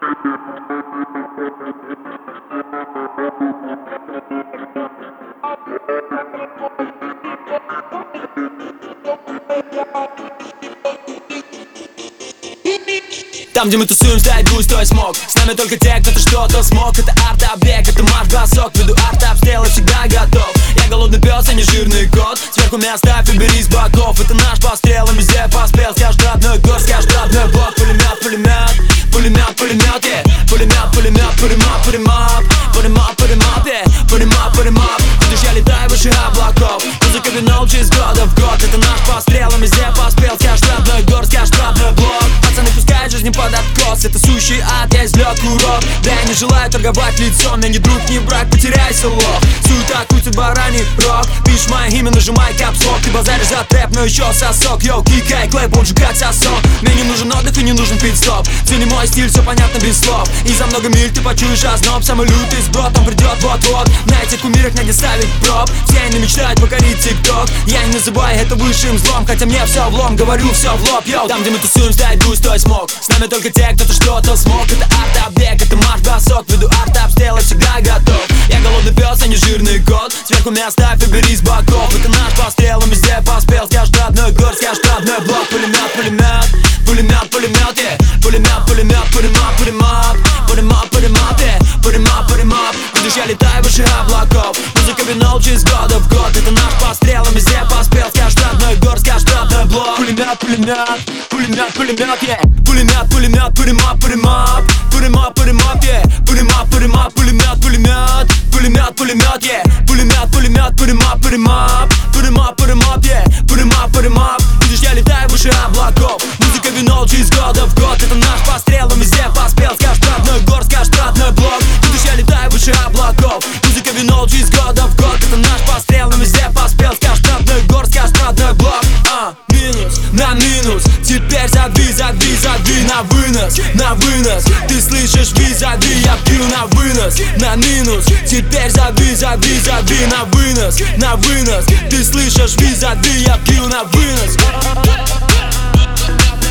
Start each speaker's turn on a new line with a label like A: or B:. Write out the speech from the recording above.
A: Там, где мы тусуем, стоять густой смог. С нами только те, кто-то что-то смог. Это арт-объект, это марш-бросок. Веду арт-обстрел и всегда готов. Я голодный пес, а не жирный кот. Сверху меня ставь и бери с боков. Это наш пострел, и везде поспел. Скажешь родной город, скажешь родной блок. Пулемет, пулемет, пулемет, пулемет, yeah. Пулемет, пулемет, пулемет, пулемет, пулемет, пулемет, yeah. Пулемет, пулемет. Видишь, я летаю выше облаков. Музыка вино через года в год. Это наш пострел, и везде поспел. Скажешь родной город, скажешь родной блок. Пацаны пускают жизнь под откос. Это сущий ад, я извлек урок. Да я не желаю торговать лицом. Я не друг, не враг, потеряйся лох. Суета, крутит бараний рок. Пишешь мое имя, нажимай капслок. Ты базаришь за трэп, но еще сосок. Йоу, кикай, клэп, он же как сосок. Мне не нужен отдых и не нужен пит-стоп. Все не мой стиль, все понятно без слов. И за много миль ты почуешь озноб. Самый лютый сброд, он придет вот-вот. На этих кумирах негде ставить проб. Все они мечтают покорить тик-ток. Я не называю это высшим злом. Хотя мне все влом, говорю все в лоб. Йоу, там, где мы тусуем, стоять густой смог. С нами только те, кто-то что-то смог. Это арт-объект, это марш-бросок. Веду арт-обстрел и всегда готов. Я голодный пес, а не жирный кот. Сверху меня ставь и бери с боков. Это наш пострел, он везде поспел. Скажешь родной город, скажешь родной блок. Пулемет, пулемет, пулемет, пулемет, yeah. Пулемет, пулемет, пулемет, пулемет, пулемет, пулемет, yeah. Пулемет, пулемет. Видишь, я летаю выше облаков. Музыка вино через года в год. Это наш пострел, он везде поспел. Скажешь родной город, скажешь родной блок. Пулемет, пулемет, пулемет, пулемет, yeah. Пулемет, пулемет, пулемет, пулемет, пулемет, пулемет, yeah. Пулемет, пулемет, пулемет, пулемет, пулемет, пулемет, yeah. Пулемет, пулемет, пулемет, пулемет, пулемет, пулемет, yeah. Пулемет, пулемет. Видишь, я летаю выше облаков. Музыка вино через года в год. Это наш пострел, он везде поспел. Скажешь родной город, скажешь родной блок. Видишь, я летаю выше облаков. Музыка вино через года в год. Это наш пострел, он везде поспел. Скажешь родной город, скажешь родной блок. Минус на минус. Теперь задви, задви, задви на вынос, на вынос. Ты слышишь, визави, я пью на вынос, на минус. Теперь задви, задви, задви на вынос, на вынос. Ты слышишь, визави, я пью на вынос.